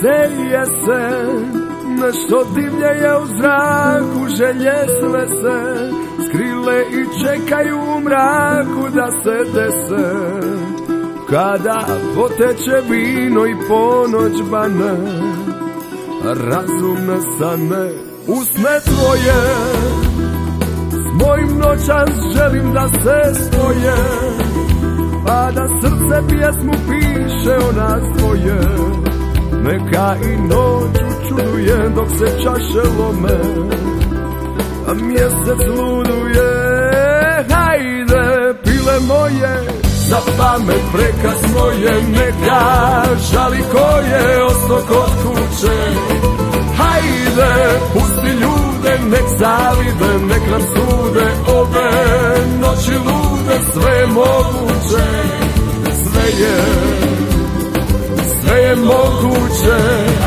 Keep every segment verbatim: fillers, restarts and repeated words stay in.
seje se, nešto divlje je u zraku, želje sve se skrile i čekaju u mraku da se dese. Kada poteče vino i ponoć bane, razum nestane u sne tvoje. S mojim noćas želim da se spoje, pa da srce pjesmu piše o nas dvoje. Neka i noć učuduje dok se čaše lome, a mjesec luduje. Hajde, pile moje, za pamet prekasno je, neka žali ko je osto kod kuće. Hajde, pusti ljude, nek zavide, nek nam sude ove noći lude. Sve je moguće, sve je, sve je moguće.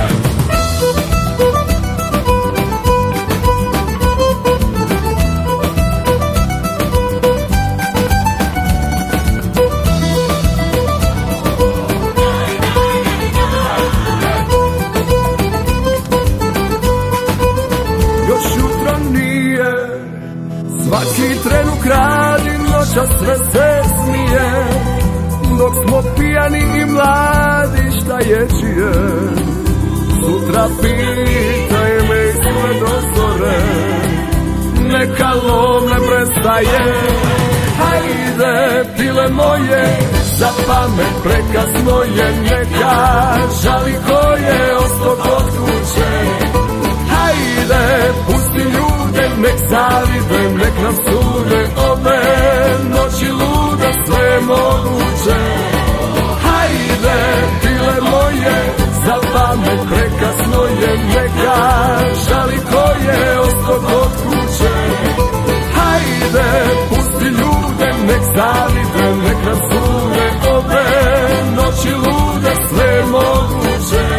Svaki tren ukradi, noća sve se smije, dok smo pijani i mladi, šta je čije. Sutra pitaj me sve do zore, neka lov ne prestaje. Hajde, pile moje, za pamet prekasno je, neka žali ko je osto kod kuće. Hajde, pusti ljude, nek zavide, nek nam sude ove noći lude. Sve je moguće. Hajde, pile moje, za pamet prekasno je, neka žali ko je osto kod kuće. Hajde, pusti ljude, nek zavide, nek nam sude ove noći lude. Sve je moguće.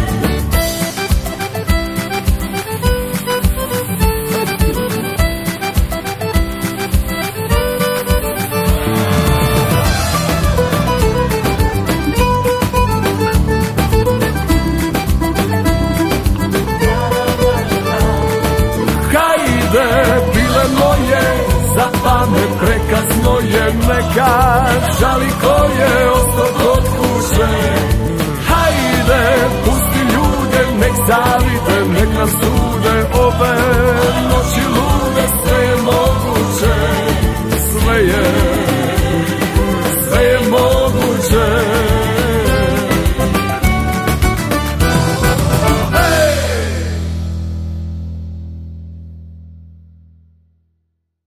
Pile moje, za pamet prekasno je, neka žali ko je osto kod kuće. Hajde, pusti ljude, nek zavide, nek nam sude ove noći lude. Sve je moguće, sve je, sve je moguće.